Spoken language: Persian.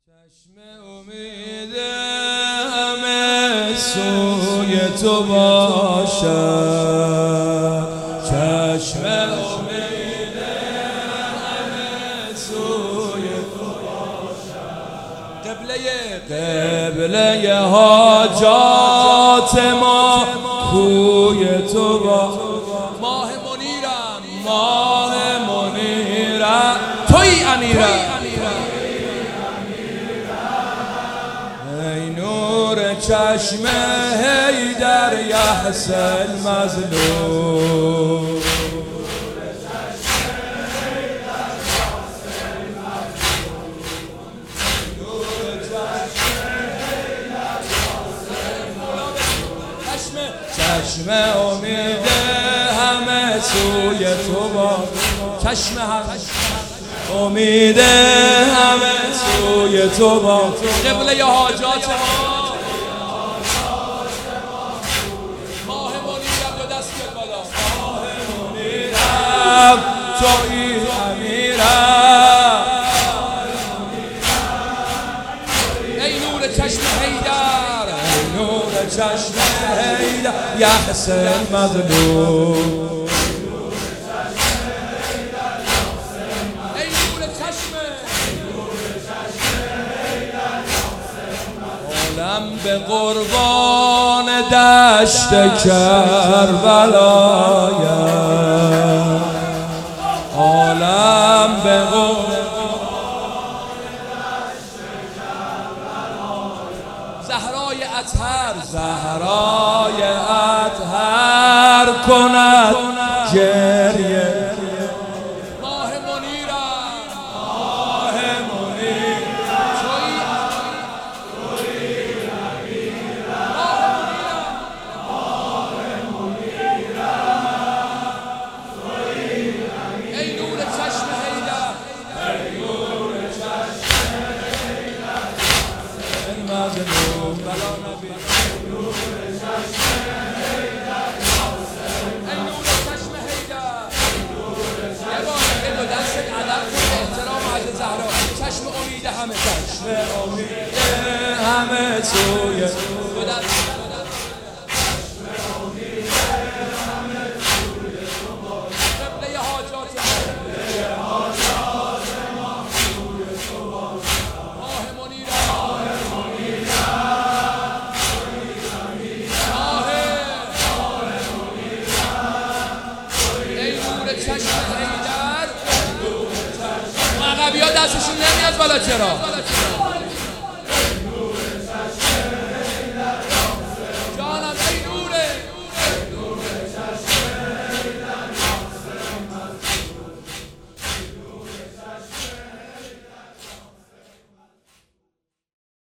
چشم امید همه سوی تو باشد، چشم امید همه سوی تو باشد، قبله حاجات ما کوی تو باشد. ماه منیرم، ماه منیرم، توی امیرم، ای نور چشم حیدر یحس المظلوم، چشم امید همه سوی تو باشد، چشم امید همه سوی تو باشد، قبله حاجات ما ماه منیرم، دو دست بیاد بالا، ماه منیرم تویی امیرم، ای نور چشم حیدر، ای نور چشم حیدر یحس المظلوم، به قربان دشت کربلایم، عالم به قربان دشت کربلایم، زهرای اطهر، زهرای اطهر کند گریه، ماه منیرم، ماه منیرم مظلوم، بلا نبی ای نور چشم حیدر، یه بار یه دو دست ادب کن، احترام حضرت زهرا، چشم امید همه، چشم امید همه سوی دو دست، چشم امید همه سوی تو باشد، قبله حاجات ما سوی تو باشد، ماه منیرم، چشم حیدر، عقبی ها دستشون نمیاد بالا، چرا؟